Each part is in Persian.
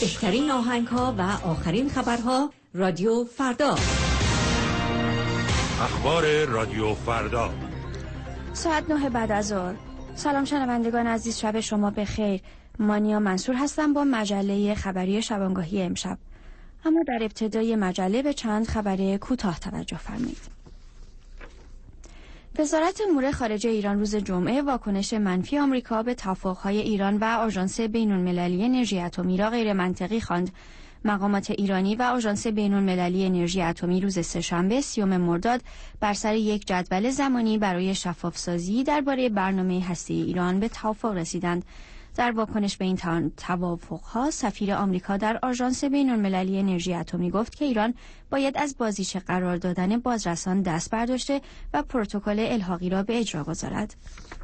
بهترین آهنگ‌ها و آخرین خبرها رادیو فردا. اخبار رادیو فردا ساعت 9 بعد از ظهر. سلام شنوندگان عزیز، شب شما بخیر. مانیا منصور هستم با مجله خبری شبانگاهی امشب. اما در ابتدای مجله به چند خبر کوتاه توجه فرمایید. وزارت امور خارجه ایران روز جمعه واکنش منفی آمریکا به توافق‌های ایران و آژانس بین‌المللی انرژی اتمی را غیر منطقی خواند. مقامات ایرانی و آژانس بین‌المللی انرژی اتمی روز سه‌شنبه 30 مرداد بر سر یک جدول زمانی برای شفاف‌سازی درباره برنامه هسته‌ای ایران به توافق رسیدند. در واکنش به این توافق‌ها سفیر آمریکا در آژانس بین‌المللی انرژی اتمی گفت که ایران باید از بازیچه قرار دادن بازرسان دست برداشته و پروتکل الحاقی را به اجرا گذارد.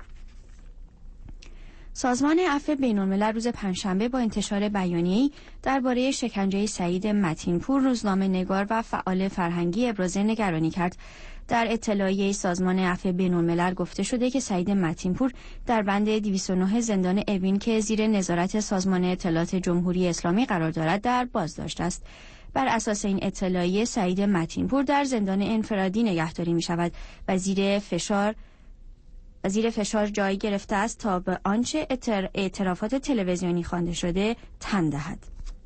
سازمان عفو بین‌الملل روز پنجشنبه با انتشار بیانیه‌ای درباره شکنجه سعید متین‌پور روزنامه‌نگار و فعال فرهنگی ابراز نگرانی کرد. در اطلاعیه سازمان عفو بین‌الملل گفته شده که سعید متین‌پور در بند 209 زندان اوین که زیر نظارت سازمان اطلاعات جمهوری اسلامی قرار دارد در بازداشت است. بر اساس این اطلاعیه سعید متین‌پور در زندان انفرادی نگهداری می‌شود و زیر فشار جای گرفته است تا به آنچه اعترافات تلویزیونی خوانده شده تن دهد.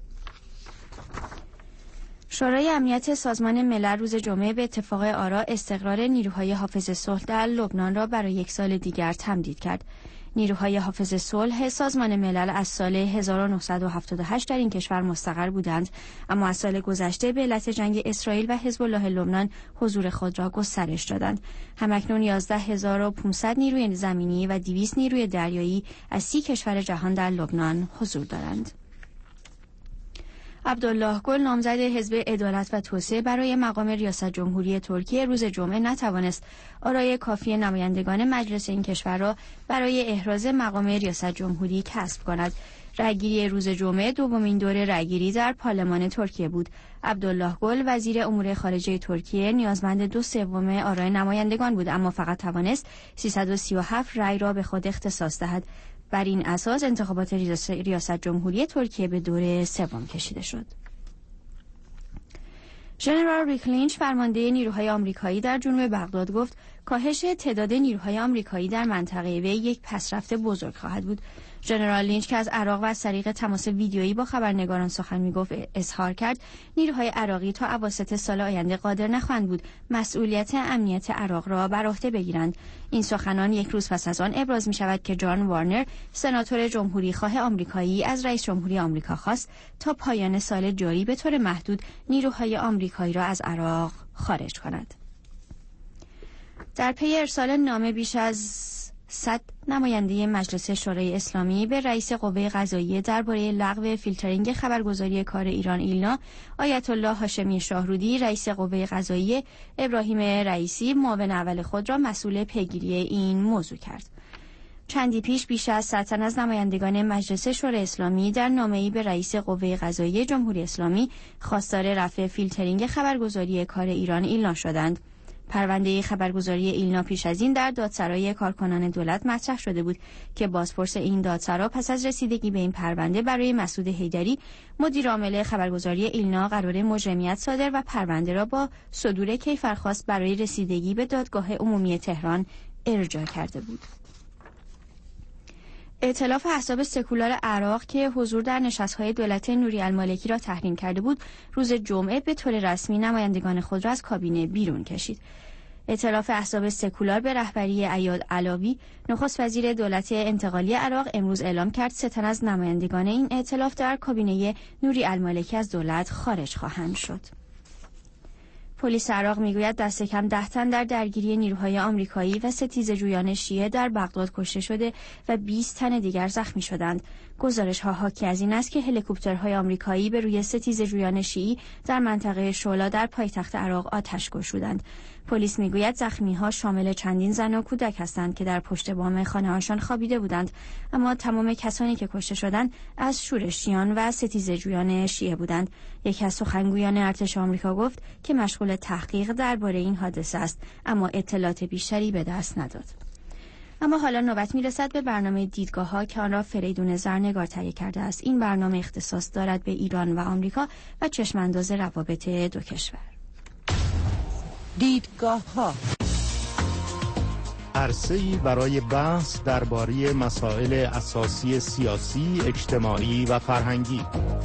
شورای امنیت سازمان ملل روز جمعه به اتفاق آرا استقرار نیروهای حافظ صلح در لبنان را برای یک سال دیگر تمدید کرد. نیروهای حافظ صلح سازمان ملل از سال 1978 در این کشور مستقر بودند، اما از سال گذشته به علت جنگ اسرائیل و حزب الله لبنان حضور خود را گسترش دادند. همکنون 11500 نیروی زمینی و 200 نیروی دریایی از 30 کشور جهان در لبنان حضور دارند. عبدالله گل نامزد حزب عدالت و توسعه برای مقام ریاست جمهوری ترکیه روز جمعه نتوانست آرای کافی نمایندگان مجلس این کشور را برای احراز مقام ریاست جمهوری کسب کند. رأیگیری روز جمعه دومین دور رأیگیری در پارلمان ترکیه بود. عبدالله گل وزیر امور خارجه ترکیه نیازمند 2/3 آرای نمایندگان بود، اما فقط توانست 337 رأی را به خود اختصاص دهد. بر این اساس انتخابات ریاست جمهوری ترکیه به دور سوم کشیده شد. ژنرال ریک لینچ فرمانده نیروهای آمریکایی در جنوب بغداد گفت کاهش تعداد نیروهای آمریکایی در منطقه وی یک پسرفت بزرگ خواهد بود. ژنرال لینچ که از عراق و از طریق تماس ویدیویی با خبرنگاران سخن میگفت اظهار کرد نیروهای عراقی تا اواسط سال آینده قادر نخواهند بود مسئولیت امنیت عراق را بر عهده بگیرند. این سخنان یک روز پس از آن ابراز می شود که جان وارنر سناتور جمهوری خواه آمریکایی از رئیس جمهوری آمریکا خواست تا پایان سال جاری به طور محدود نیروهای آمریکایی را از عراق خارج کند. در پی ارسال نامه بیش از 100 نماینده مجلس شورای اسلامی به رئیس قوه قضاییه درباره لغو فیلترینگ خبرگزاری کار ایران ایلنا، آیت الله هاشمی شاهرودی رئیس قوه قضاییه ابراهیم رئیسی معاون اول خود را مسئول پیگیری این موضوع کرد. چندی پیش بیش از 100 تن از نمایندگان مجلس شورای اسلامی در نامه‌ای به رئیس قوه قضاییه جمهوری اسلامی خواستار رفع فیلترینگ خبرگزاری کار ایران ایلنا شدند. پرونده خبرگزاری ایلنا پیش از این در دادسرای کارکنان دولت مطرح شده بود که بازپرس این دادسرا پس از رسیدگی به این پرونده برای مسعود حیدری مدیر عامل خبرگزاری ایلنا قرار مجرمیت صادر و پرونده را با صدور کیفرخواست برای رسیدگی به دادگاه عمومی تهران ارجاع کرده بود. ائتلاف احزاب سکولار عراق که حضور در نشست‌های دولت نوری المالکی را تحریم کرده بود، روز جمعه به طور رسمی نمایندگان خود را از کابینه بیرون کشید. ائتلاف احزاب سکولار به رهبری عیاد علاوی، نخست وزیر دولت انتقالی عراق، امروز اعلام کرد 3 تن از نمایندگان این ائتلاف در کابینه نوری المالکی از دولت خارج خواهند شد. پلیس عراق میگوید دست کم 10 تن در درگیری نیروهای آمریکایی و ستیزه‌جویان شیعه در بغداد کشته شده و 20 تن دیگر زخمی شدند. گزارش‌ها حاکی از این است که هلیکوپترهای آمریکایی به روی ستیزه‌جویان شیعی در منطقه شولا در پایتخت عراق آتش گشودند. پلیس میگوید زخمی‌ها شامل چندین زن و کودک هستند که در پشت بام خانه‌هاشان خوابیده بودند، اما تمام کسانی که کشته شدند از شورشیان و ستیزه‌جویان شیعه بودند. یکی از سخنگویان ارتش آمریکا گفت که مشغول تحقیق درباره این حادثه است، اما اطلاعات بیشتری به دست نداد. اما حالا نوبت میرسد به برنامه دیدگاه‌ها که آن را فریدون زرنگار تهیه کرده است. این برنامه اختصاص دارد به ایران و آمریکا و چشمانداز روابط دو کشور. دیدگاه‌ها عرصه‌ای برای بحث درباره مسائل اساسی سیاسی، اجتماعی و فرهنگی.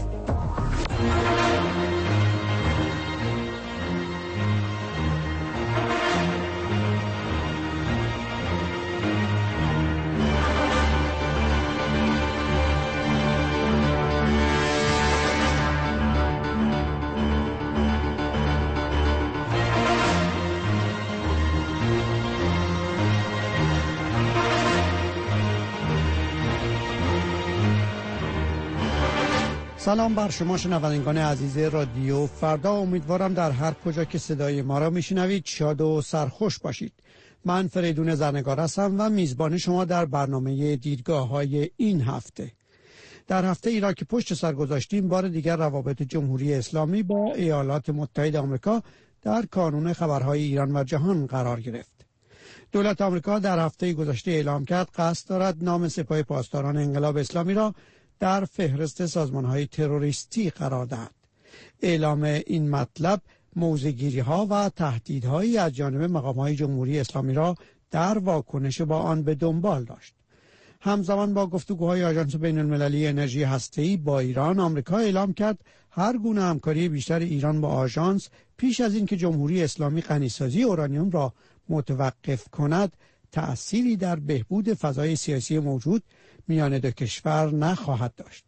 سلام بر شما شنوندگان عزیز رادیو فردا. امیدوارم در هر کجا که صدای ما را میشنوید شاد و سرخوش باشید. من فریدون زرنگار هستم و میزبان شما در برنامه دیدگاه‌های این هفته. در هفته ای را که پشت سر گذاشتیم، بار دیگر روابط جمهوری اسلامی با ایالات متحده آمریکا در کانون خبرهای ایران و جهان قرار گرفت. دولت آمریکا در هفته گذشته اعلام کرد قصد دارد نام سپاه پاسداران انقلاب اسلامی را در فهرست سازمان‌های تروریستی قرار دهد. اعلام این مطلب موضع‌گیری‌ها و تهدیدهایی از جانب مقام‌های جمهوری اسلامی را در واکنش با آن به دنبال داشت. همزمان با گفتگوهای آژانس بین‌المللی انرژی هسته‌ای با ایران، آمریکا اعلام کرد هر گونه همکاری بیشتر ایران با آژانس پیش از اینکه جمهوری اسلامی غنیسازی اورانیوم را متوقف کند، تأثیری در بهبود فضای سیاسی موجود میان دو کشور نخواهد داشت.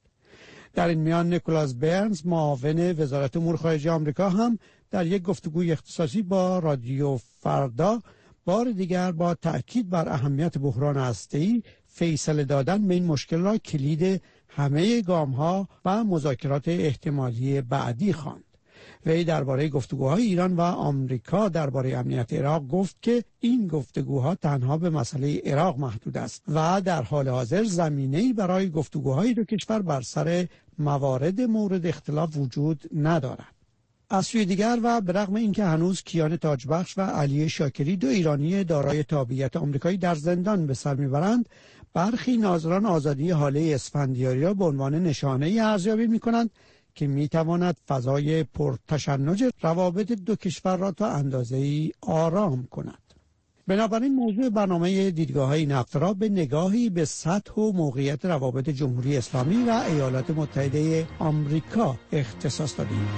در این میان نیکولاس برنز، معاون وزارت امور خارجه آمریکا، هم در یک گفتگوی اختصاصی با رادیو فردا بار دیگر با تأکید بر اهمیت بحران هسته‌ای فیصله دادن به این مشکل را کلید همه گام‌ها و مذاکرات احتمالی بعدی خواند. وی درباره گفتگوهای ایران و آمریکا درباره امنیت عراق گفت که این گفتگوها تنها به مسئله عراق محدود است و در حال حاضر زمینه‌ای برای گفتگوهای دو کشور بر سر موارد مورد اختلاف وجود ندارد. از سوی دیگر و به رغم اینکه هنوز کیان تاجبخش و علی شاکری، دو ایرانی دارای تابعیت آمریکایی، در زندان به سر میبرند، برخی ناظران آزادی هاله اسفندیاری را به عنوان نشانه‌ای ارزیابی می‌کنند که میتواند فضای پرتشنج روابط دو کشور را تا اندازه‌ای آرام کند. بنابراین موضوع برنامه دیدگاه‌های این هفته را به نگاهی به سطح و موقعیت روابط جمهوری اسلامی و ایالات متحده آمریکا اختصاص دادیم.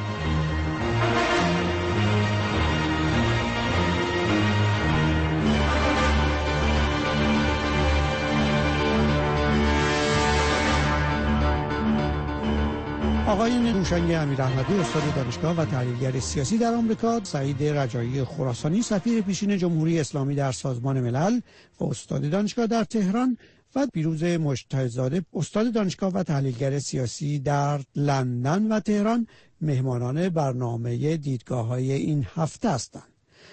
آقای هوشنگ امیرحمدی، استاد دانشگاه و تحلیلگر سیاسی در آمریکا، سعید رجایی خراسانی، سفیر پیشین جمهوری اسلامی در سازمان ملل و استاد دانشگاه در تهران، و پیروز مجتهدزاده، استاد دانشگاه و تحلیلگر سیاسی در لندن و تهران، مهمانان برنامه دیدگاه‌های این هفته هستند.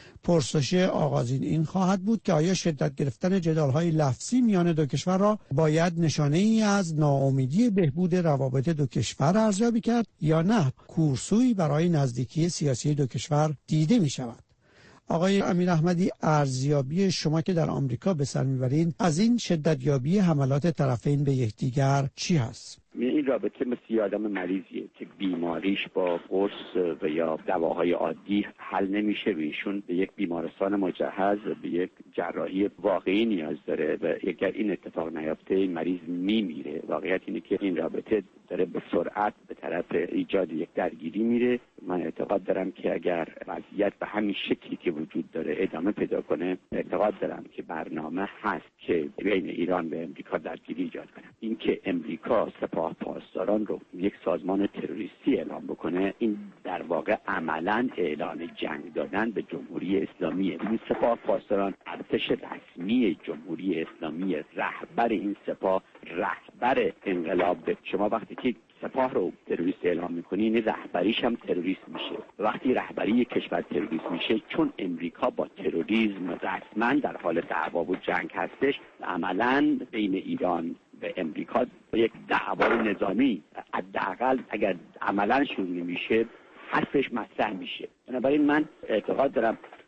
پرسش آغازین این خواهد بود که آیا شدت گرفتن جدال‌های لفظی میان دو کشور را باید نشانه‌ای از ناامیدی بهبود روابط دو کشور ارزیابی کرد یا نه کورسویی برای نزدیکی سیاسی دو کشور دیده می‌شود؟ آقای امیرحمدی، ارزیابی شما که در آمریکا به سر می‌برید از این شدتیابی حملات طرفین به یکدیگر چی هست؟ این رابطه مثل یه آدم مریضیه که بیماریش با قرص و یا دواهای عادی حل نمیشه و ایشون به یک بیمارستان مجهز به یک جراحی واقعی نیاز داره و اگر این اتفاق نیفته این مریض میمیره. واقعیت اینه که این رابطه داره به سرعت به طرف ایجاد یک درگیری میره. من اعتقاد دارم که اگر وضعیت به همین شکلی که وجود داره ادامه پیدا کنه، اعتقاد دارم که برنامه هست که بین ایران و امریکا درگیری ایجاد کنه. اینکه امریکا سپاه پاسداران رو یک سازمان تروریستی اعلام بکنه، این در واقع عملاً اعلان جنگ دادن به جمهوری اسلامیه. این سپاه پاسداران ارتش رسمی جمهوری اسلامی، رهبر این سپاه رهبر انقلاب. شما وقتی که سپاه رو تروریست اعلام میکنین، رهبریش هم تروریست میشه. وقتی رهبری کشور تروریست میشه، چون امریکا با تروریسم رسما در حال دعوا و جنگ هستش، عملاً بین ایران و امریکا یک دعوای نظامی حداقل اگر عملاً شروع نمیشه حرفش مطرح میشه. بنابراین من اعتقاد دارم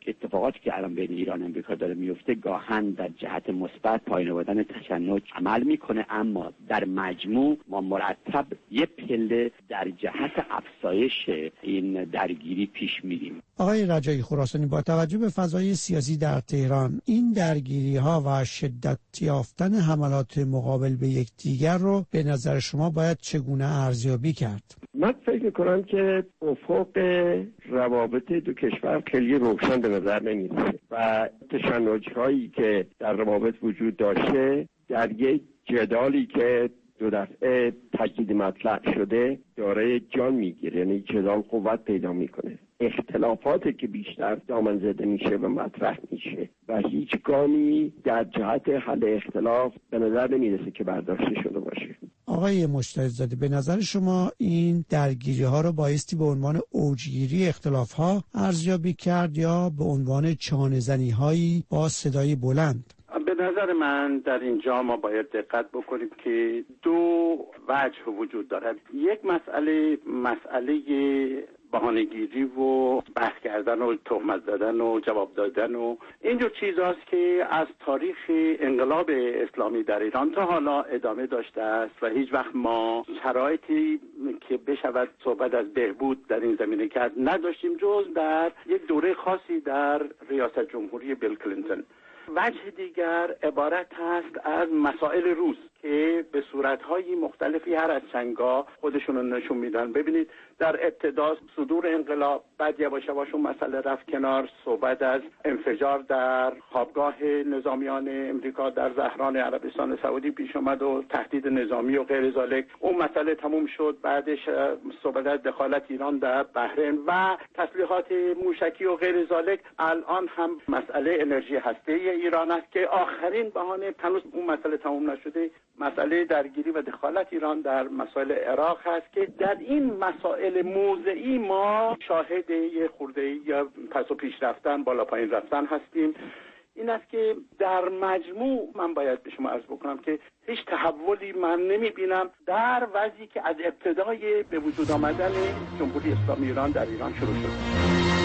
اتفاقاتی که الان بین ایران و امریکا داره میفته گاهن در جهت مثبت پایین آوردن تشنج عمل میکنه، اما در مجموع ما مرتب یه پله در جهت افزایش این درگیری پیش میریم. آقای رجایی خراسانی، با توجه به فضای سیاسی در تهران، این درگیری‌ها و شدت یافتن حملات مقابل به یکدیگر رو به نظر شما باید چگونه ارزیابی کرد؟ من فکر می‌کنم که افق روابط دو کشور خیلی روشن به نظر نمی‌رسه و تشنج‌هایی که در روابط وجود داشته در یک جدالی که دو دفعه تاکید مطلق شده داره جان میگیره، یعنی جدال قوت پیدا میکنه. اختلافاتی که بیشتر دامن زده میشه و مطرح میشه و هیچ گامی در جهت حل اختلاف به نظر نمیرسه که برداشته شده باشه. آقای مجتهدزاده، به نظر شما این درگیری ها رو بایستی به عنوان اوجگیری اختلاف ها ارزیابی کرد یا به عنوان چانه زنی هایی با صدای بلند؟ به نظر من در اینجا ما باید دقت بکنیم که دو وجه وجود دارد. یک مسئله بهانه‌گیری و بحث کردن و تهمت زدن و جواب دادن و اینجور چیزاست که از تاریخ انقلاب اسلامی در ایران تا حالا ادامه داشته است و هیچ وقت ما شرایطی که بشود صحبت از بهبود در این زمینه کرد نداشتیم جز در یک دوره خاصی در ریاست جمهوری بیل کلینتون. وجه دیگر عبارت است از مسائل روز که به صورت‌های مختلفی هر از چنگا خودشون رو نشون میدن. ببینید در ابتدا صدور انقلاب، بعد یواش یواش اون مسئله رفت کنار، صحبت از انفجار در خوابگاه نظامیان امریکا در زهران عربستان سعودی پیش اومد و تهدید نظامی و غیر ذالک. اون مسئله تموم شد، بعدش صحبت از دخالت ایران در بحرین و تسلیحات موشکی و غیر ذالک. الان هم مسئله انرژی هسته‌ای ایران است که آخرین بهانه هنوز اون مسئله تموم نشده، مسئله درگیری و دخالت ایران در مسائل عراق هست که در این مسائل موضعی ما شاهد یه خورده یا پس و پیش رفتن، بالا پایین رفتن هستیم. این است که در مجموع من باید به شما عرض بکنم که هیچ تحولی من نمیبینم در وضعی که از ابتدای به وجود آمدن جمهوری اسلامی ایران در ایران شروع شد.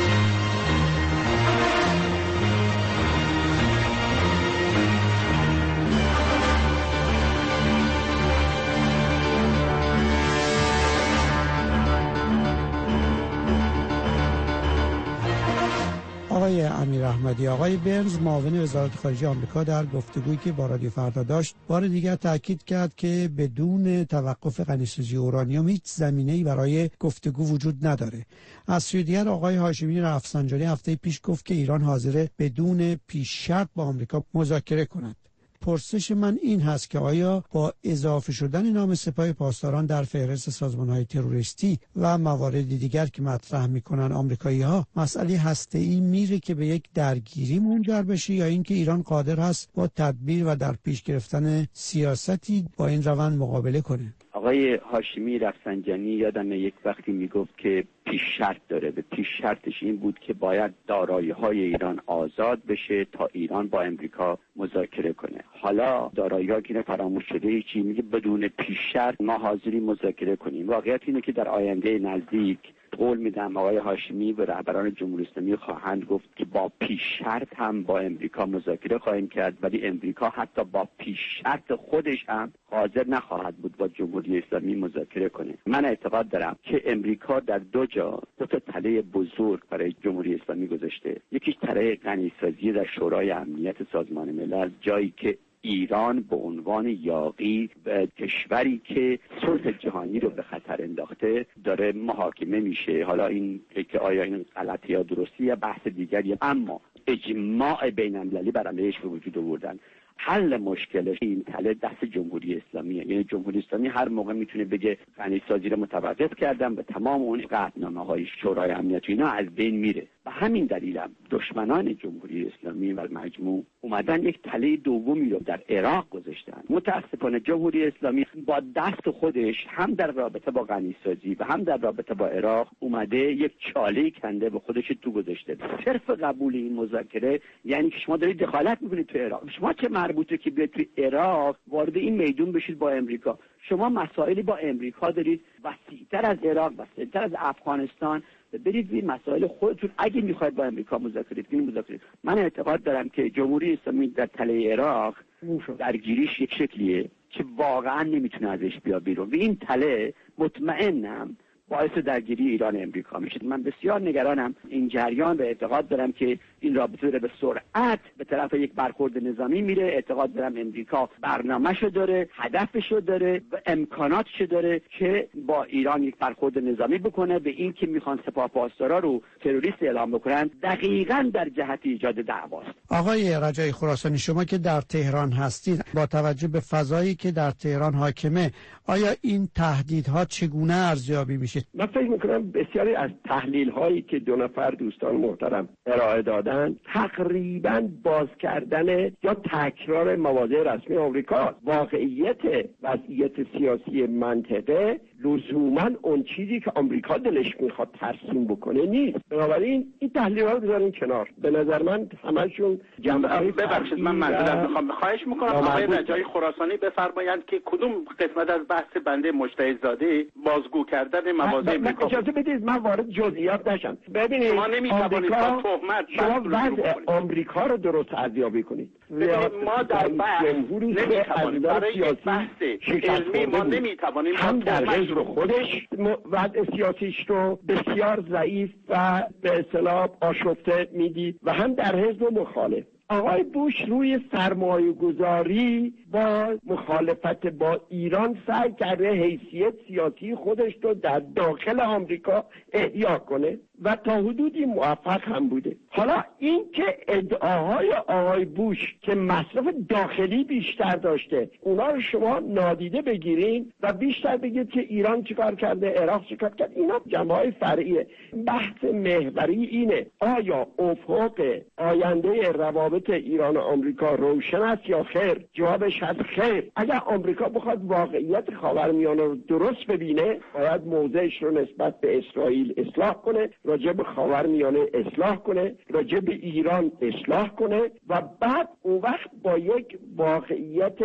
آقای امیر احمدی، آقای برنز معاون وزارت خارجه آمریکا در گفتگویی که با رادیو فردا داشت بار دیگر تاکید کرد که بدون توقف غنیسازی اورانیوم هیچ زمینه‌ای برای گفتگو وجود نداره. از سوی دیگر آقای هاشمی رفسنجانی هفته پیش گفت که ایران حاضره بدون پیش شرط با آمریکا مذاکره کند. پرسش من این هست که آیا با اضافه شدن نام سپاه پاسداران در فهرست سازمان‌های تروریستی و موارد دیگر که مطرح می‌کنن آمریکایی‌ها، مسئله هسته‌ای میره که به یک درگیری منجر بشه یا اینکه ایران قادر هست با تدبیر و در پیش گرفتن سیاستی با این روند مقابله کنه؟ آقای هاشمی رفسنجانی یادم یک وقتی میگفت که پیش شرط داره. به پیش شرطش این بود که باید دارایی‌های ایران آزاد بشه تا ایران با امریکا مذاکره کنه. حالا دارایی‌ها که فراموش شده، چی میگه بدون پیش شرط ما حاضریم مذاکره کنیم. واقعیت اینه که در آینده نزدیک قول میدم آقای هاشمی و رهبران جمهوری اسلامی خواهند گفت که با پیش شرط هم با امریکا مذاکره خواهیم کرد، ولی امریکا حتی با پیش شرط خودش هم حاضر نخواهد بود با جمهوری اسلامی مذاکره کنه. من اعتقاد دارم که امریکا در دو جا دو تا تله بزرگ برای جمهوری اسلامی گذاشته. یکیش تله غنیسازی در شورای امنیت سازمان ملل، جایی که ایران به عنوان یاغی و کشوری که صلح جهانی رو به خطر انداخته داره محاکمه میشه. حالا این که آیا این غلطی یا درستی یا بحث دیگری، اما اجماع بین‌المللی بر علیهش به وجود آوردن. حل مشکلش این تله دست جمهوری اسلامیه. یعنی جمهوری اسلامی هر موقع میتونه بگه غنیسازی رو متوقف کردم و تمام اون قطعنامه‌های شورای امنیت اینا از بین میره. و همین دلیلم دشمنان جمهوری اسلامی و مجموع اومدن یک تله دومی رو در عراق گذاشتن. متاسفانه جمهوری اسلامی با دست خودش هم در رابطه با غنیسازی و هم در رابطه با عراق اومده یک چاله کنده به خودش تو گذاشته. صرف قبول این مذاکره یعنی که شما دارید دخالت میکنید تو عراق. شما چه مربوطه که بیاید تو عراق وارد این میدون بشید با امریکا؟ شما مسائلی با امریکا دارید وسیع‌تر از عراق، وسیع‌تر از افغانستان برید روی مسائل خودتون. اگه میخواید با امریکا مذاکره کنید. من اعتقاد دارم که جمهوری اسلامی در تله عراق درگیریش یک شکلیه که واقعا نمیتونه ازش بیاد بیرون و این تله مطمئنم باعث درگیری ایران و امریکا میشه. من بسیار نگرانم این جریان و اعتقاد دارم که این رابطه رو به سرعت به طرف یک برخورد نظامی میره. اعتقاد دارم امریکا برنامه‌شو داره، هدفشو داره و امکاناتشو داره که با ایران یک برخورد نظامی بکنه. به این که میخوان سپاهپاسدارا رو تروریست اعلام بکنن دقیقاً در جهت ایجاد دعواست. آقای رجایی خراسانی، شما که در تهران هستید، با توجه به فضایی که در تهران حاکمه، آیا این تهدیدها چگونه ارزیابی میشه؟ من فکر میکنم بسیاری از تحلیل هایی که دو نفر دوستان محترم ارائه دادن تقریبا باز کردن یا تکرار مواضع رسمی آمریکا. واقعیت وضعیت سیاسی منطقه لزوما اون چیزی که آمریکا دلش میخواد ترسیم بکنه نیست. بنابراین این تحلیل ها رو بذارین کنار. به نظر من همشون جنبه‌های ببخشید من معذرت میخوام، خواهش میکنم آقای رجایی خراسانی بفرمایند که کدوم قسمت از بحث بنده مجتهد زاده بازگو کردن مواضع امریکا. اجازه بدید من وارد جزئیات نشم. ببینید شما نمیتوانید با تهمت شما وضع آمریکا رو درست ارزیابی کنید. ما در بحث نمیتوانیم برای یک بحث علمی ما نمیتوانیم هم در حزب خودش وضع سیاسیش رو بسیار ضعیف و به اصطلاح آشفته میدید و هم در حزب مخالف. آقای بوش روی سرمایه گذاری با مخالفت با ایران سعی کرده حیثیت سیاسی خودش رو در داخل آمریکا احیا کنه و تا حدودی موفق هم بوده. حالا این که ادعاهای آقای بوش که مصرف داخلی بیشتر داشته اونا رو شما نادیده بگیرین و بیشتر بگید که ایران چیکار کرده، عراق چیکار کرد، اینا جنبه‌های فرعیه. بحث محوری اینه آیا افق آینده روابط ایران و آمریکا روشن است یا خیر؟ جوابش هست خیر. اگر آمریکا بخواد واقعیت خاورمیانه رو درست ببینه باید موضعش رو نسبت به اسرائیل اصلاح کنه، راجع به خاورمیانه اصلاح کنه، راجع به ایران اصلاح کنه و بعد اون وقت با یک واقعیت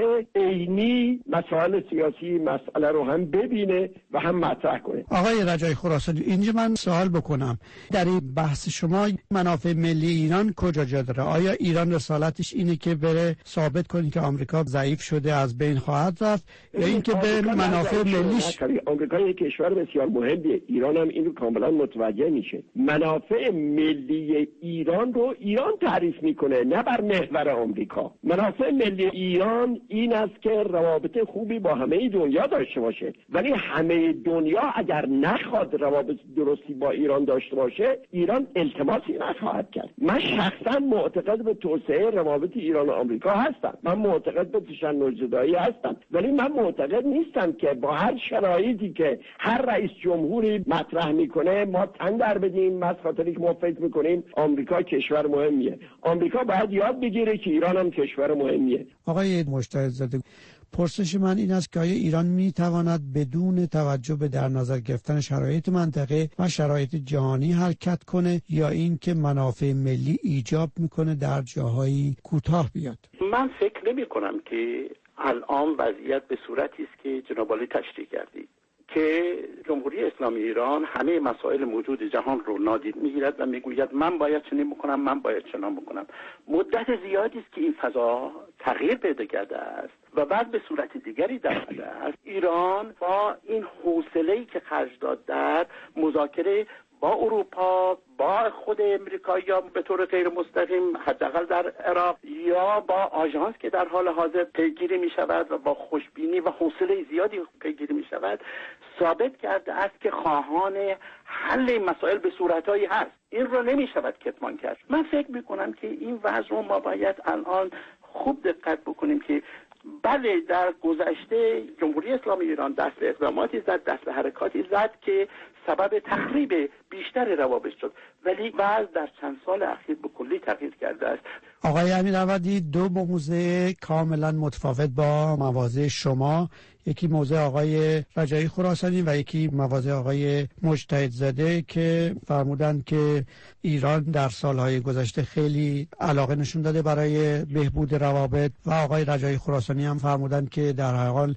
عینی مسائل سیاسی مسئله رو هم ببینه و هم مطرح کنه. آقای رجایی خراسانی، اینجا من سوال بکنم، در این بحث شما منافع ملی ایران کجا جا داره؟ آیا ایران رسالتش اینه که بره ثابت کنه که آمریکا ضعیف شده از بین خواهد رفت یا اینکه به منافع ملیش؟ آمریکا یک کشور بسیار مهمیه، ایران هم این رو کاملا متوجه میشه. منافع ملی ایران رو ایران تعریف میکنه نه بر محور آمریکا. منافع ملی ایران این است که روابط خوبی با همه دنیا داشته باشه، ولی همه دنیا اگر نخواد روابط درستی با ایران داشته باشه ایران التماسی نخواهد کرد. من شخصا معتقد به توسعه روابط ایران و آمریکا هستم، من معتقد به تشنج زدایی هستم، ولی من معتقد نیستم که با هر شرایطی که هر رئیس جمهوری مطرح میکنه ما تن در بدیم از خاطری که ما فکر میکنیم آمریکا کشور مهمیه. آمریکا باید یاد بگیره که ایران هم کشور مهمیه. آقای مجتهد زاده، پرسش من این است که آیا ایران میتواند بدون توجه به در نظر گرفتن شرایط منطقه و شرایط جهانی حرکت کنه یا اینکه منافع ملی ایجاب میکنه در جاهای کوتاه بیاد؟ من فکر نمی کنم که الان وضعیت به صورتی است که جناب عالی تشریح کردید که جمهوری اسلامی ایران همه مسائل موجود جهان رو نادید میگیرد و میگوید من باید چنین بکنم، من باید چنان بکنم. مدت زیادی است که این فضا تغییر پیدا کرده است و بعد به صورت دیگری در آمده است. ایران با این حوصله‌ای که خرج داد در مذاکره با اروپا، با خود امریکا یا به طور غیر مستقیم حداقل در عراق یا با آژانس که در حال حاضر پیگیری می شود و با خوشبینی و حوصله زیادی پیگیری می شود ثابت کرده است که خواهان حل مسائل به صورتهایی هست. این رو نمی شود کتمان کرد. من فکر می کنم که این وضع رو ما باید الان خوب دقت بکنیم که بله در گذشته جمهوری اسلامی ایران دست به اقداماتی زد، دست به حرکاتی زد که سبب تخریب بیشتر روابط شد، ولی بعد در چند سال اخیر به کلی تغییر کرده است. آقای امیرعوضی، دو موضوع کاملا متفاوت با مواضع شما، یکی موضوع آقای رجایی خراسانی و یکی مواضع آقای مجتهد زاده که فرمودند که ایران در سالهای گذشته خیلی علاقه نشون داده برای بهبود روابط و آقای رجایی خراسانی هم فرمودند که در هر حال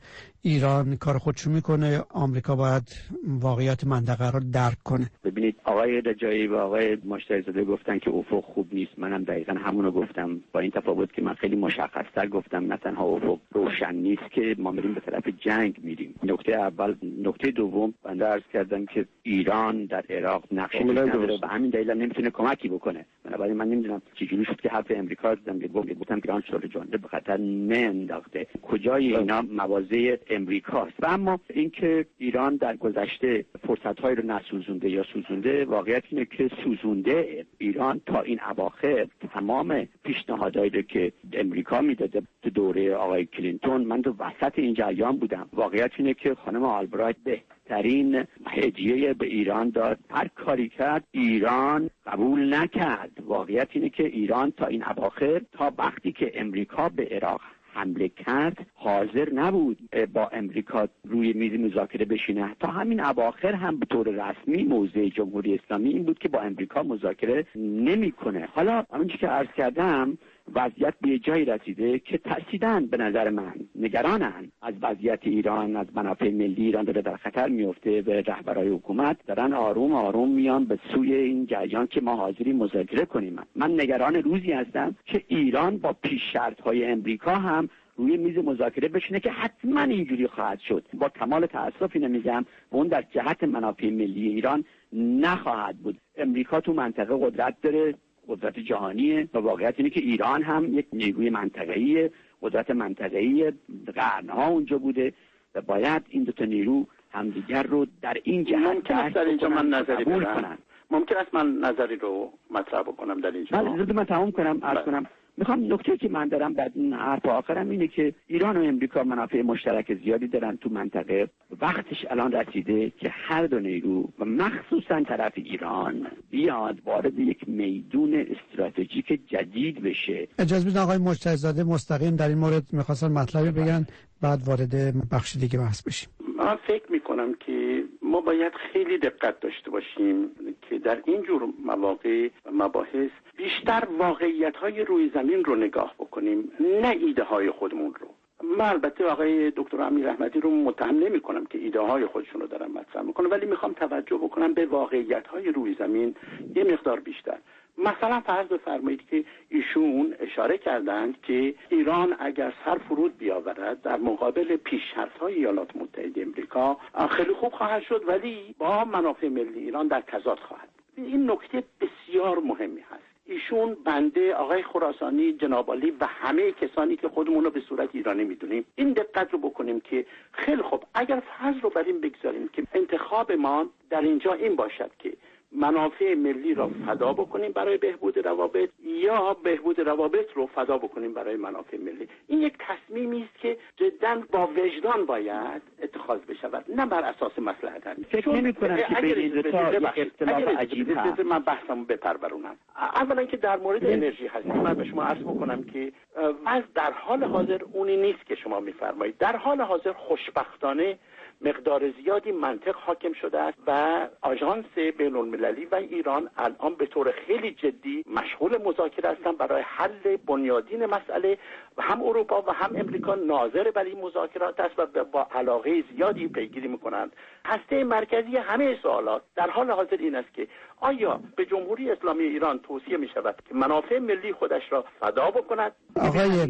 ایران کار خودشو میکنه، آمریکا باید واقعیت منطقه رو درک کنه. ببینید آقای رجایی و آقای مشتریزاده گفتن که افق خوب نیست، منم دقیقاً همونو گفتم، با این تفاوت که من خیلی مشخص‌تر گفتم نه تنها افق روشن نیست که ما میریم به طرف جنگ میریم. نکته اول. نکته دوم، بنده عرض کردم که ایران در عراق نقشی نداره و همین دلیل نمیتونه کمکی بکنه. بنابراین من نمیدونم چجوری شد که حرف امریکا زدم که گفتم ایران شورای جهانی به خطر نمینداخته. کجای اینا مواضع امریکاست؟ و اما اینکه ایران در گذشته فرصت‌های رو نسوزونده یا سوزونده، واقعیت اینه که سوزونده. ایران تا این اواخر تمام پیشنهادایی رو که امریکا میداده تو دوره آقای کلینتون، من تو وسط این جریان بودم. واقعیت اینه که خانم آلبرایت بهترین هدیه به ایران داد. هر کاری کرد ایران قبول نکرد. واقعیت اینه که ایران تا این اواخر، تا وقتی که امریکا به عراق حمله کرد، حاضر نبود با امریکا روی میز مذاکره بشینه. تا همین اواخر هم به طور رسمی موضع جمهوری اسلامی این بود که با امریکا مذاکره نمیکنه. حالا همونجوری که عرض کردم وضعیت به جایی رسیده که ترسیدن، به نظر من نگرانن از وضعیت ایران، از منافع ملی ایران داره در خطر میفته و رهبرای حکومت دارن آروم آروم میان به سوی این جریان که ما حاضری مذاکره کنیم. من نگران روزی هستم که ایران با پیش شرط‌های امریکا هم روی میز مذاکره بشینه که حتما اینجوری خواهد شد. با کمال تأسف اینو میگم، اون در جهت منافع ملی ایران نخواهد بود. امریکا تو منطقه قدرت داره، قدرت جهانیه، و واقعیت اینه که ایران هم یک نیروی منطقه‌ایه، قدرت منطقه‌ای قرن‌ها اونجا بوده و باید این دو تا نیرو همدیگر رو در این جهت ممکن است در اینجا من نظری بدم. ممکن است من نظری رو مطرح بکنم در اینجا. من تمام کنم عرض کنم. میخوام نکته که من دارم در این حرف آخرم اینه که ایران و امریکا منافع مشترک زیادی دارن تو منطقه. وقتش الان رسیده که هر دو نیرو و مخصوصا طرف ایران بیاد وارد یک میدون استراتژیک جدید بشه. اجازه بدید آقای مجتهدزاده مستقیم در این مورد میخواستن مطلبی بگن، بعد وارد بخش دیگه بحث بشیم. من فکر میکنم که ما باید خیلی دقت داشته باشیم که در این جور مواقع و مباحث بیشتر واقعیت‌های روی زمین رو نگاه بکنیم، نه ایده های خودمون رو. من البته آقای دکتر امیر احمدی رو متهم نمی‌کنم که ایده های خودشون رو دارن مطرح میکنن، ولی میخوام توجه بکنم به واقعیت‌های روی زمین یه مقدار بیشتر. مثلا فرض بفرمایید که ایشون اشاره کردند که ایران اگر سر فرود بیاورد در مقابل پیش‌شرط‌های ایالات متحده آمریکا خیلی خوب خواهد شد، ولی با منافع ملی ایران در تضاد خواهد. این نکته بسیار مهمی هست. ایشون، بنده، آقای خراسانی، جناب عالی و همه کسانی که خودمون رو به صورت ایرانی میدونیم این دقت رو بکنیم که خیلی خوب اگر فرض رو بر این بگذاریم که انتخاب ما در اینجا این باشد که منافع ملی را فدا بکنیم برای بهبود روابط یا بهبود روابط رو فدا بکنیم برای منافع ملی، این یک تصمیمی است که جداً با وجدان باید اتخاذ بشود، نه بر اساس مصلحت. فکر نمی‌کنم که بین این دو تا اختلاف عجیب هست. من بحثمو بپرورونم. اولا که در مورد انرژی هستی من به شما عرض بکنم که وضع در حال حاضر اونی نیست که شما می‌فرمایید. در حال حاضر خوشبختانه مقدار زیادی منطق حاکم شده است و آژانس بین‌المللی و ایران الان به طور خیلی جدی مشغول مذاکره هستند برای حل بنیادین مسئله و هم اروپا و هم امریکا ناظر بر این مذاکرات است و با علاقه زیادی پیگیری می‌کنند. هسته مرکزی همه سوالات در حال حاضر این است که آیا به جمهوری اسلامی ایران توصیه می‌شود که منافع ملی خودش را فدا بکند؟ آقای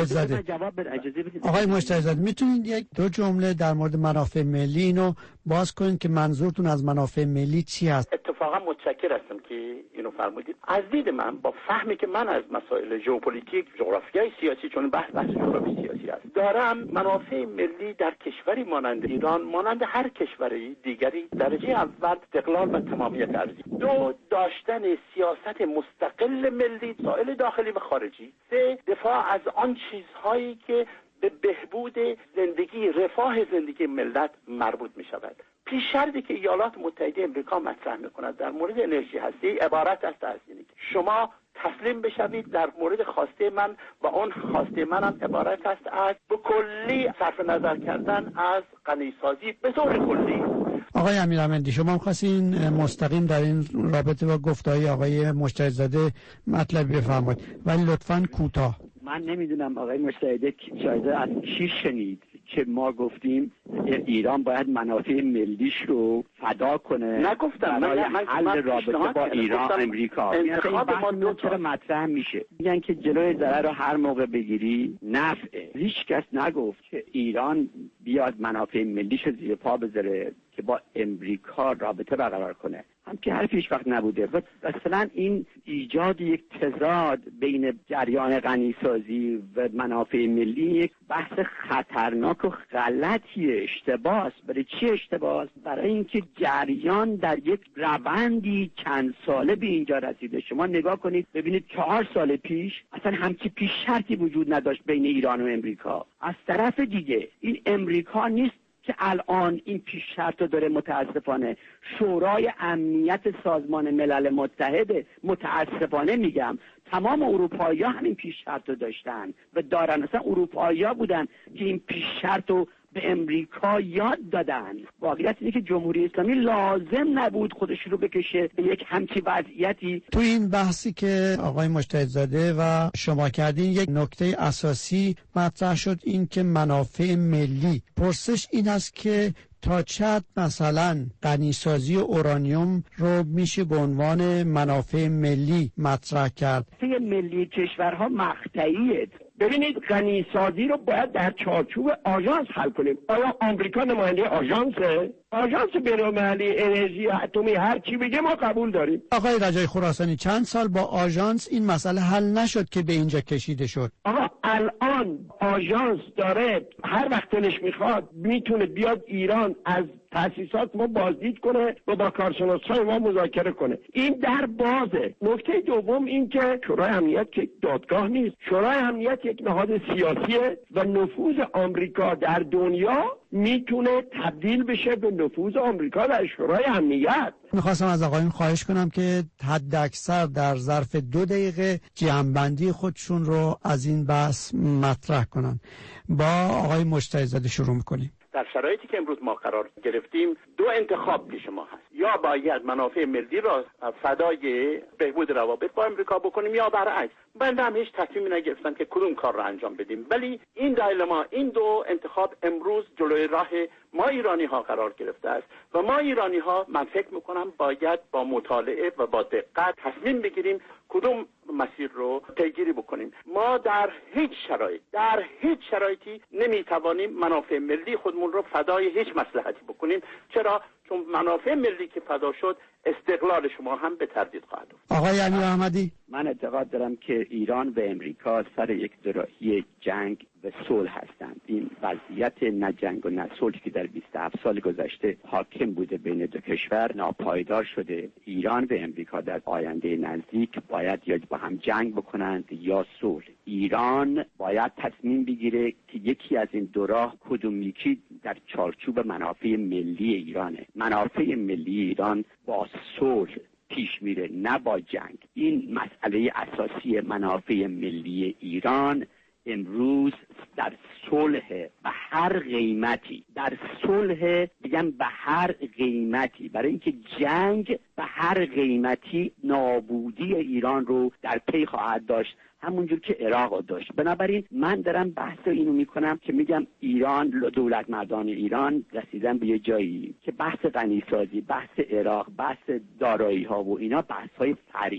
مجتهدزاده میتونید یک دو جمله در مورد منافع ملی اینو باز کنید که منظورتون از منافع ملی چی است؟ اتفاقا متشکر هستم که اینو فرمودید. از دید من با فهمی که من از مسائل ژئوپلیتیک، جغرافیای سیاسی، چون بحث جغرافی سیاسی است، دارم منافع ملی در کشوری مانند ایران، مانند هر کشوری دیگری، درجه اول استقلال و تمامیت ارضی، دو داشتن سیاست مستقل ملی سائل داخلی و خارجی، سه دفاع از آن چیزهایی که به بهبود زندگی، رفاه زندگی ملت مربوط می شود. پیش شرطی که ایالات متحده آمریکا مطرح می کند در مورد انرژی هستی عبارت است از اینه که شما تسلیم بشوید در مورد خواسته من و اون خواسته منم عبارت است از به کلی صرف نظر کردن از غنیسازی به طور کلی. آقای امیرحمدی شما می‌خواستین مستقیم در این رابطه با گفته‌های آقای مجتهدزاده مطلبی بفرمایید، ولی لطفاً کوتاه. من نمیدونم آقای مجتهدزاده از چی شنید که ما گفتیم ایران باید منافع ملیش رو فدا کنه. نگفتم من حل رابطه با ایران امریکا. انتخاب ما دو تا مطرح میشه. میگن که جلوی ضرر رو هر موقع بگیری نفعه. هیچ کس نگفت که ایران بیاد منافع ملیش رو زیر پا بذاره که با امریکا رابطه برقرار کنه. هم که حرف هیچ وقت نبوده. و مثلا این ایجاد یک تضاد بین جریان غنیسازی و منافع ملی یک بحث خطرناک و غلطیه، اشتباهه. برای چی اشتباهه؟ برای اینکه جریان در یک روندی چند ساله به اینجا رسیده. شما نگاه کنید ببینید 4 سال پیش اصلا همچی پیش شرطی وجود نداشت بین ایران و امریکا. از طرف دیگه این امریکا نیست که الان این پیش شرط رو داره. متاسفانه شورای امنیت سازمان ملل متحد، متاسفانه میگم، تمام اروپایی‌ها همین پیش شرط رو داشتن و دارن. اصلا اروپایی‌ها بودن که این پیش شرط رو به امریکا یاد دادن. واقعیت اینه که جمهوری اسلامی لازم نبود خودش رو بکشه به یک همچی وضعیتی. تو این بحثی که آقای مجتهدزاده و شما کردین یک نکته اساسی مطرح شد، این که منافع ملی. پرسش این است که تا چه حد مثلا غنیسازی اورانیوم رو میشه به عنوان منافع ملی مطرح کرد؟ منافع ملی کشورها مقطعیه. ببینید غنیسازی رو باید در چارچوب آژانس حل کنیم. آیا آمریکا نماینده آژانسه؟ آژانس بین‌المللی انرژی اتمی هر چی بگه ما قبول داریم. آقای رجایی خراسانی، چند سال با آژانس این مسئله حل نشد که به اینجا کشیده شد. آقا الان آژانس داره هر وقت دلش میخواد میتونه بیاد ایران از تأسیسات ما بازدید کنه و با کارشناسای ما مذاکره کنه. این در بازه. نکته دوم این که شورای امنیت که دادگاه نیست. شورای امنیت یک نهاد سیاسیه و نفوذ آمریکا در دنیا میتونه تبدیل بشه به نفوذ آمریکا در شورای امنیت. میخواستم از آقایون خواهش کنم که حد اکثر در ظرف 2 دقیقه جمع‌بندی خودشون رو از این بحث مطرح کنن. با آقای مجتهدزاده شروع میکنیم. در شرایطی که امروز ما قرار گرفتیم 2 انتخاب پیش ما هست. یا باید منافع ملی را فدای بهبود روابط با امریکا بکنیم یا برعکس. من هم هیچ تصمیمی نگرفتم که کدوم کار را انجام بدیم، ولی این دایلما، این 2 انتخاب امروز جلوی راه ما ایرانی ها قرار گرفته است و ما ایرانی ها من فکر میکنم باید با مطالعه و با دقت تصمیم بگیریم کدوم مسیر رو پیگیری بکنیم. ما در هیچ شرایطی نمیتوانیم منافع ملی خودمون رو فدای هیچ مصلحتی بکنیم. چرا؟ چون منافع ملی که فدا شد استقلال شما هم به تردید خواهد افتاد. آقای امیر احمدی، من اعتقاد دارم که ایران و امریکا سر یک دوراهی جنگ و صلح هستند. این وضعیت نه جنگ و نه صلح که در 27 سال گذشته حاکم بوده بین 2 کشور ناپایدار شده. ایران و امریکا در آینده نزدیک باید یا با هم جنگ بکنند یا صلح. ایران باید تصمیم بگیره که یکی از این 2 راه کدوم یکی در چارچوب منافع ملی ایرانه. منافع ملی ایران با صلح پیش میره، نه با جنگ. این مسئله اساسی منافع ملی ایران امروز در صلح به هر قیمتی، در صلح میگم به هر قیمتی، برای اینکه جنگ به هر قیمتی نابودی ایران رو در پی خواهد داشت، همونجور که عراق رو داشت. بنابراین من دارم بحث اینو میکنم که میگم ایران، دولت مردان ایران رسیدن به یه جایی که بحث غنیسازی، بحث عراق، بحث دارایی ها و اینا بحث های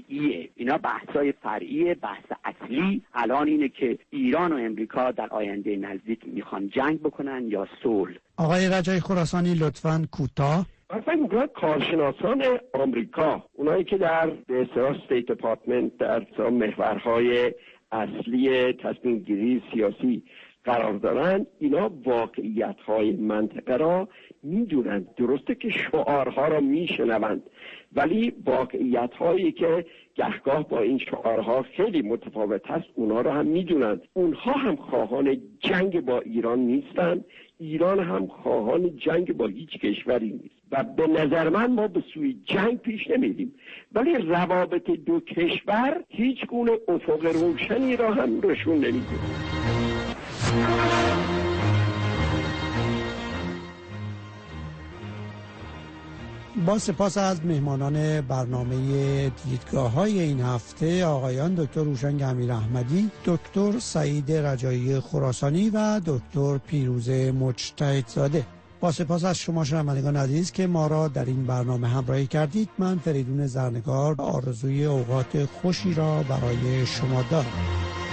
فرعیه. بحث اصلی الان اینه که ایران و امریکا در آینده نزدیک میخوان جنگ بکنن یا صلح. آقای رجایی خراسانی لطفاً کوتاه. من فکر می‌کنم کارشناسان آمریکا، اونایی که در به اصطلاح استیت دپارتمنت در محورهای اصلی تصمیم گیری سیاسی قرار دارن، اینا واقعیت‌های منطقه را میدونن. درسته که شعارها را میشنوند، ولی واقعیت‌هایی که گهگاه با این شعارها خیلی متفاوت هست اونا را هم میدونن. اونها هم خواهان جنگ با ایران نیستن، ایران هم خواهان جنگ با هیچ کشوری نیست و به نظر من ما به سوی جنگ پیش نمیریم، ولی روابط 2 کشور هیچ گونه افق روشنی را هم نشون نمیده. با سپاس از مهمانان برنامه دیدگاه‌های این هفته، آقایان دکتر روشنگ امیراحمدی، دکتر سعید رجایی خراسانی و دکتر پیروز مجتهدزاده. با سپاس از شما شنوندگان عزیز که ما را در این برنامه همراهی کردید. من فریدون زرنگار آرزوی اوقات خوشی را برای شما دارم.